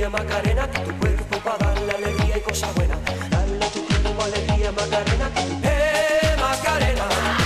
Macarena, que tu cuerpo para darle alegría y cosas buenas. Dale a tu cuerpo alegría, Macarena, Macarena.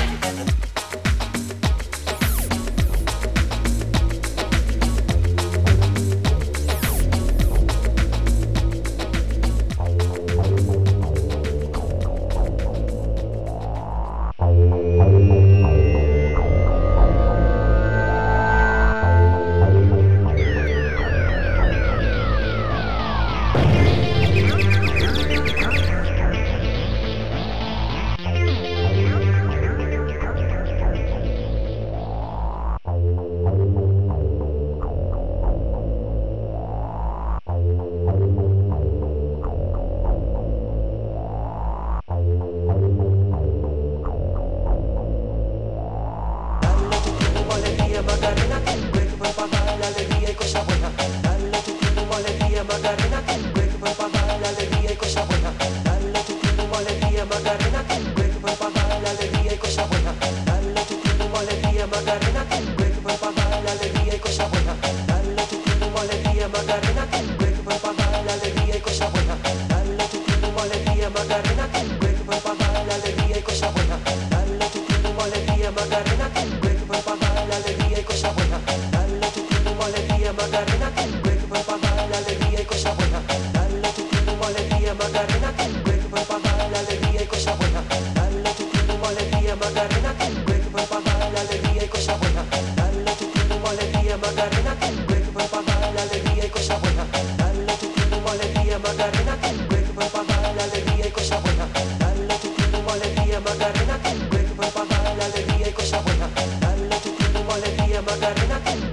Macarena, que tu cuerpo para darle alegría y cosas buenas. Dale a tu cuerpo alegría, Macarena, que tu cuerpo para darle alegría y cosas buenas. Dale a tu cuerpo alegría, Macarena, que tu cuerpo para darle alegría y cosas buenas. Dale a tu cuerpo alegría, Macarena, que tu cuerpo para darle alegría y cosas buenas. Dale a tu cuerpo alegría, Macarena, que tu cuerpo para darle alegría y cosas buenas. Dale a tu cuerpo alegría, Macarena, que tu cuerpo para darle alegría y cosas buenas. Dale a tu cuerpo alegría, Macarena, que tu cuerpo para darle alegría y cosas buenas. Dale a tu cuerpo alegría, Macarena, que tu cuerpo para darle alegría y cosas buenas. Dale a tu cuerpo alegría, Macarena, que tu cuerpo para darle alegría y cosas buenas. Dale a tu cuerpo alegría, Macarena, que tu cuerpo para darle alegría y cosas buenas. Dale a tu cuerpo alegría, Macarena, que tu cuerpo para darle alegría y cosas buenas. Dale a tu cuerpo alegría, Macarena, que tu cuerpo para darle alegría y cosas buenas. Dale a tu cuerpo alegría, Macarena, que tu cuerpo para darle alegría y cosas buenas. Dale a tu cuerpo alegría, Macarena, que